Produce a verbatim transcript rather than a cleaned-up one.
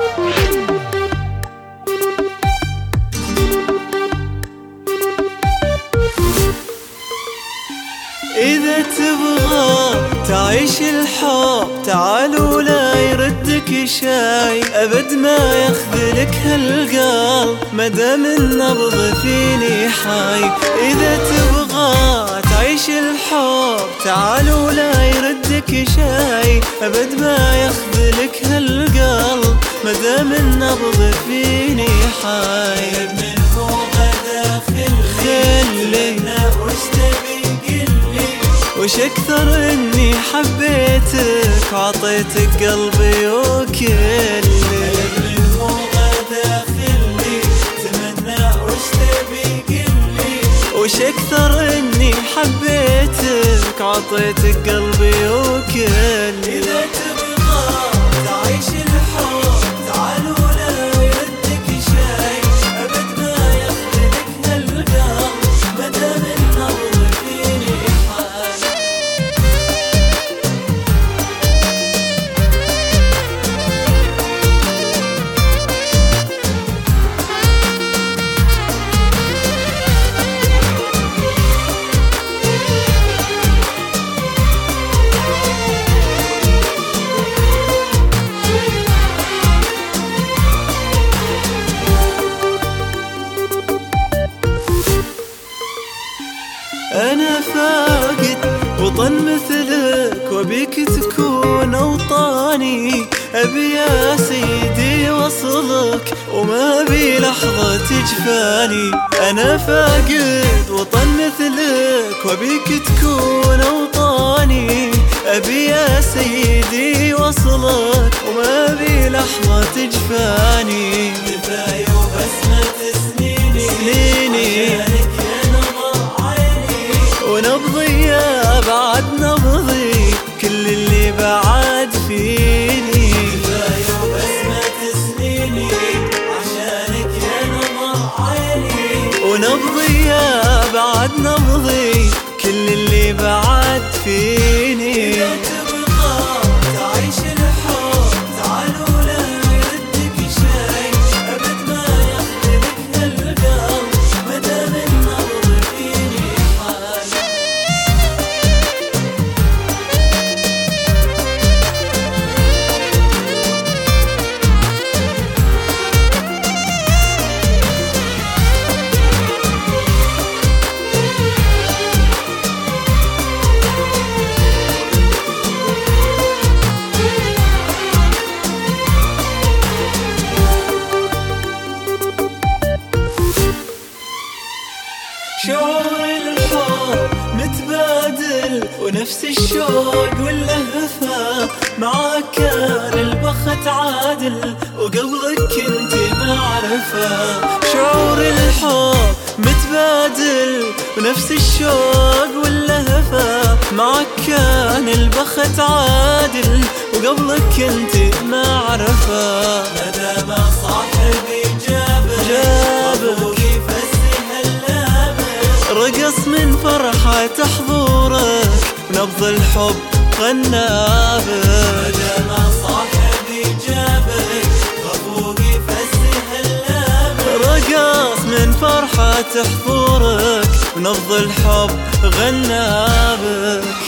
إذا تبغى تعيش الحب تعال ولا يردك شاي، أبد ما يخذلك هالقلب مدام النبض فيني حي. إذا تبغى تعيش الحب تعال ولا يردك شاي، أبد ما يخذلك هالقلب مدام النبض فيني حي. من فوق داخل خلي وش تبي قلي، وش أكثر إني حبيتك وعطيتك قلبي وكلي. من فوق داخلي تمنى وش تبي قلي، وش أكثر إني حبيتك وعطيتك قلبي وكلي. إذا تبغى تعيش الحب تعال ولا يردك شاي، أبد ما يخذلك هالقلب مدام النبض فيني حي. أنا فاقد وطن مثلك وبيك تكون أوطاني، أبي يا سيدي وصلك وما بي لحظة تجفاني. أنا فاقد وطن مثلك وبيك تكون أوطاني، أبي يا سيدي وصلك وما بي لحظة تجفاني. كفاية وبسمة سنيني سنيني ونبضي يا بعد نبضي كل اللي بعد فيني. كفاية وبسمة سنيني عشانك يا نظر عيني، ونبضي يا بعد نبضي كل اللي بعد فيني. إذا تبغى تعيش الحب تعال ولا يردك شاي، أبد ما يخذلك هالقلب مدام النبض فيني حي. شعور الحب متبادل ونفس الشوق واللهفة، معاك كان البخت عادل وقبلك كنت معرفة. شعور الحب متبادل ونفس الشوق واللهفة، معاك كان البخت عادل وقبلك كنت معرفة. مدام صاحبي جابك جابك رقص من فرحة حضورك ونبض الحب غنابك. مدام صاحبي جابك غفوقي فسح اللابك، رقص من فرحة حضورك ونبض الحب غنابك.